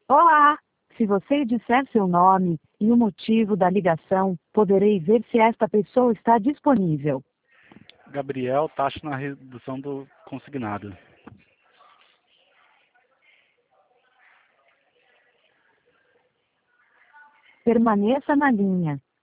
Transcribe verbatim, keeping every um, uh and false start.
Olá! Se você disser seu nome e o motivo da ligação, poderei ver se esta pessoa está disponível. Gabriel, taxa na redução do consignado. Permaneça na linha.